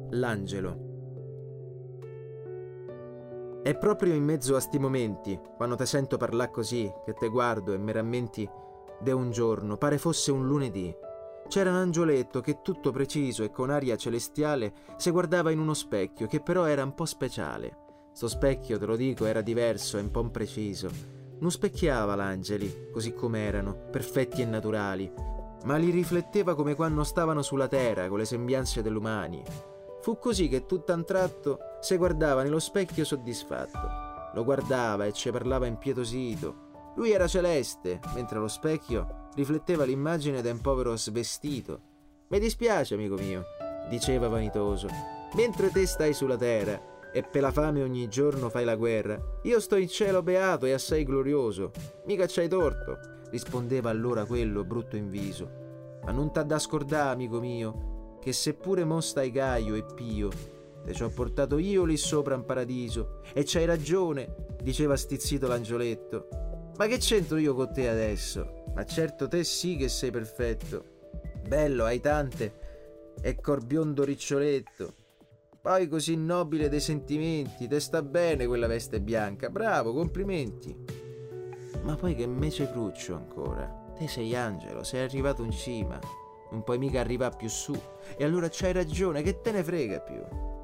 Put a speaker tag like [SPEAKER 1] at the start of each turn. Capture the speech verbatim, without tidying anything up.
[SPEAKER 1] L'angelo. È proprio in mezzo a sti momenti, quando te sento parlare così, che te guardo e mi rammenti de un giorno, pare fosse un lunedì. C'era un angioletto che tutto preciso e con aria celestiale se guardava in uno specchio che però era un po' speciale. Sto specchio, te lo dico, era diverso e un po' impreciso. Non specchiava l'angeli, così come erano, perfetti e naturali, ma li rifletteva come quando stavano sulla terra con le sembianze dell'umani. Fu così che tutto a un tratto se guardava nello specchio soddisfatto. Lo guardava e ci parlava impietosito. Lui era celeste, mentre lo specchio rifletteva l'immagine di un povero svestito. «Mi dispiace, amico mio», diceva vanitoso, «mentre te stai sulla terra e per la fame ogni giorno fai la guerra, io sto in cielo beato e assai glorioso. Mica c'hai torto», rispondeva allora quello brutto in viso. «Ma non t'ha da scordare, amico mio, che seppure mo stai gaio e pio, te ci ho portato io lì sopra in paradiso. E c'hai ragione», diceva stizzito l'angioletto. «Ma che c'entro io con te adesso? Ma certo te sì che sei perfetto. Bello, hai tante, e cor biondo riccioletto. Poi così nobile dei sentimenti, te sta bene quella veste bianca, bravo, complimenti. Ma poi che mece cruccio ancora, te sei angelo, sei arrivato in cima, non puoi mica arrivare più su, e allora c'hai ragione, che te ne frega più.